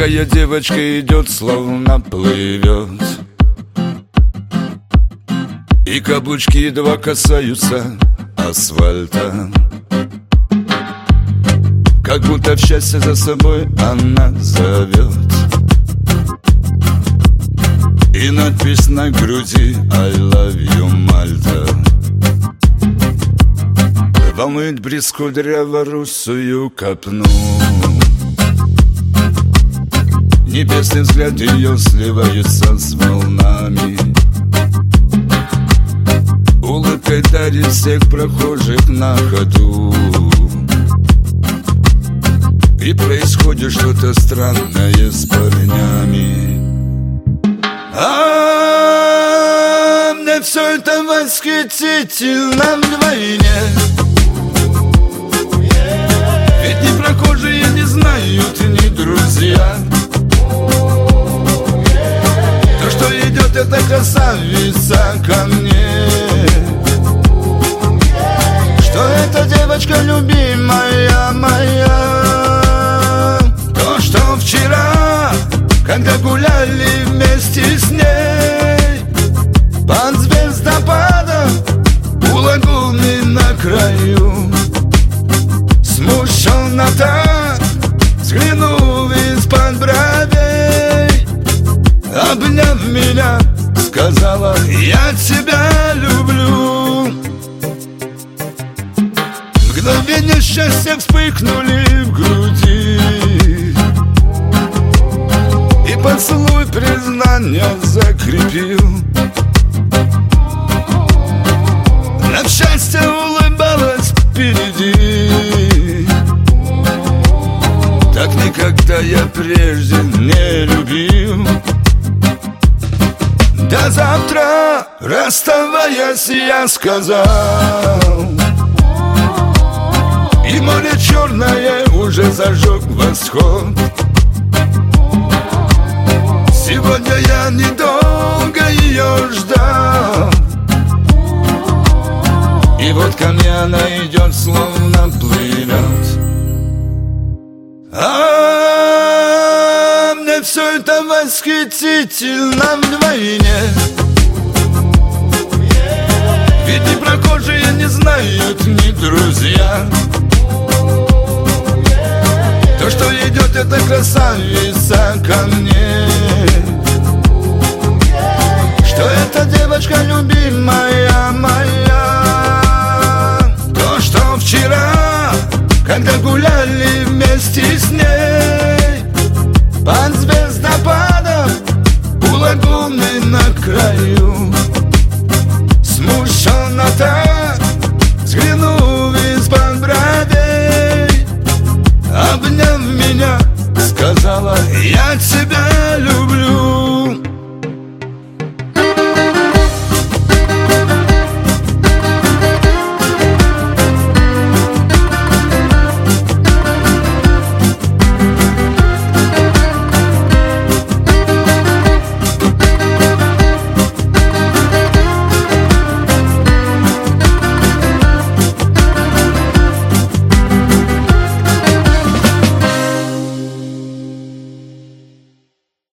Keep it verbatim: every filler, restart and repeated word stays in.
Тихая девочка идет, словно плывет, и каблучки едва касаются асфальта. Как будто в счастье за собой она зовет, и надпись на груди I love you, Мальта. Волнует бриз кудряво-русую копну, небесный взгляд ее сливается с волнами. Улыбкой дарит всех прохожих на ходу, и происходит что-то странное с парнями. А мне все это восхитительно вдвойне, ведь ни прохожие не знают, ни друзья. То, что идет эта красавица ко мне, что эта девочка любимая моя. То, что вчера, когда гуляли вместе с ней под звездопадом у лагуны на краю, смущенно так взглянув из-под бровей, обняв меня, сказала: я тебя люблю. Мгновения счастья вспыхнули в груди, и поцелуй признания закрепил. Нам счастье улыбалось впереди, так никогда я прежде не любил. До завтра, расставаясь, я сказал, и море черное уже зажег восход. Сегодня я недолго ее ждал, и вот ко мне она идет, словно плывет. А мне все это восхитительно вдвойне, ведь ни прохожие не знают, ни друзья. То, что идет эта красавица ко мне, что эта девочка любит